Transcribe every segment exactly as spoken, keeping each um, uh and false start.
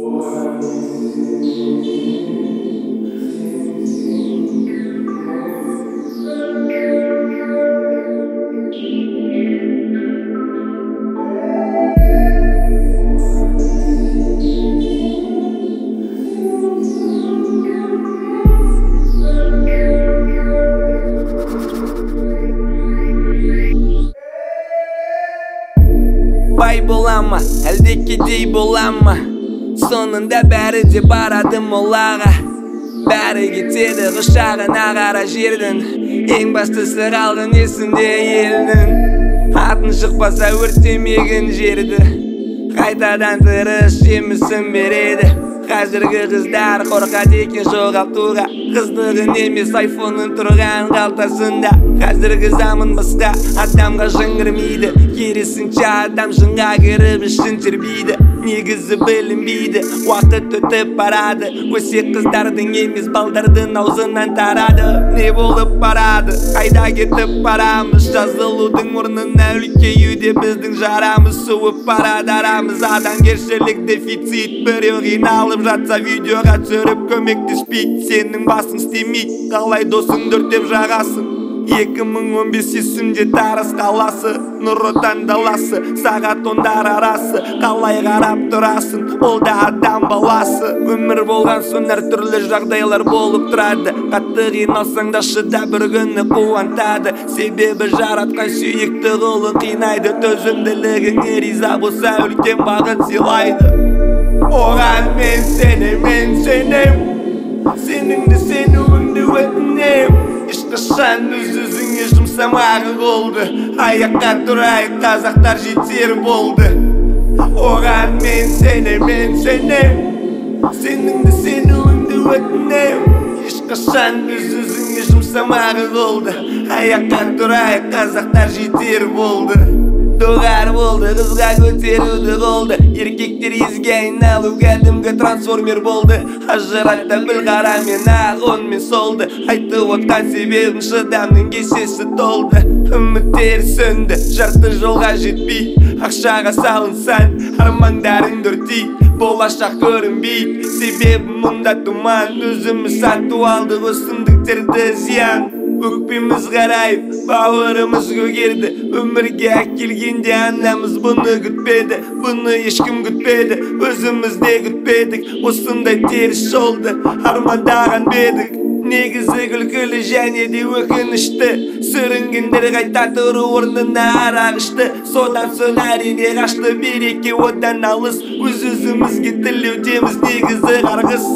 Bay bolanma, eldeki dey bolanma. Sonunda bәрі де барады молаға. Бәрі кетеді құшағына қара жердің. Ең бастысы қалған есінде елдің. Атын шықпаса өртемеген жерді. Қайтадан тырыс жемісін береді. Қазіргі қыздар қорқады екен жоғалтуға. Қыздығын емес айфонын тұрған қалтасында. Қазіргі заман басқа, адамға жын кірмейді. Керісінше адам жынға кіріп ішін тербейді. Негізі білінбейді, уақыт өтіп барады. Өсек қыздардың емес балдардың аузынан тарады. Не болып барады, қайда кетіп барамыз? Жазылудың орнына үлкеюде біздің жарамыз. Суып барады арамыз, адамгершілік дефицит. Біреу қиналып жатса видеоға түсіріп көмектеспейді. Сенің басың істемейді, қалай досың дүртеп жағасың. екі мың он бес есімде Тараз қаласы, Нұр Отан даласы, сағат ондар арасы. Қалай қарап тұрасың, ол да адам баласы. Өмір болған соң әр түрлі жағдайлар болып тұрады. Қатты қиналсаң да шыда, бір күні қуантады. Себебі жаратқан сүйікті құлын қинайды. Төзімділігіңе риза болса үлкен бағыт сыйлайды. Оған мен сенем, мен сенем. Сеніңді сенуіңді өтінем. Ешқашан өз-өзіңе жұмсамағы болды. Аяққа тұрайық, қазақтар жетер болды. Оған мен сенем, мен сенем. Сеніңді сенуіңді өтінем. Ешқашан өз-өзіңе жұмсамағы болды. Аяққа тұрайық, қазақтар жетер болды. Доғар болды, қызға көтеруді қолды. Еркектер езге айналу кәдімгі трансформер болды. Ажырата біл қара мен ақ, он мен солды. Айтып отқан себебім шыдамның кесесі толды. Үміттер сөнді, жарты жолға жетпей. Ақшаға салынсан, армандарың дүртейді. Болашақ көрінбейді, себебім мұнда тұман. Өзіміз сату алдық өсімдіктерді зиян. Өкпеміз қарайып, бауырымыз көгерді. Өмірге әкелгенде анамыз бұны күтпеді. Бұны ешкім күтпеді, өзіміз де күтпедік. Осындай теріс жолды армандаған бедік. Негізі күлкілі және де өкінішті. Сүрінгендер қайта тұру орнына арақ ішті. Содан соң әрине қашты береке одан алыс. Өз-өзімізге тілеудеміз негізі қарғыс.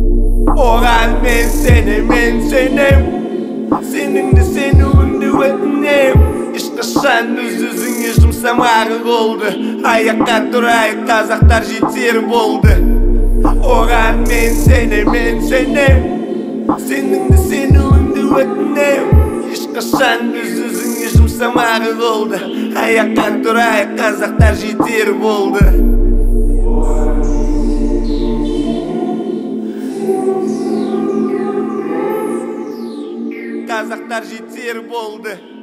Оған мен сенем, мен сенем. Сеніңді сенуіңді өтінем. Ешқашан өз-өзіңе жұмсамағы болды. Аяққа тұрайық, қазақтар жетер болды. Оған мен сенем, мен сенем. Сеніңді сенуіңді өтінем. Ешқашан өз-өзіңе жұмсамағы болды. Аяққа тұрайық, қазақтар жетер болды. Қазақтар жетер болды.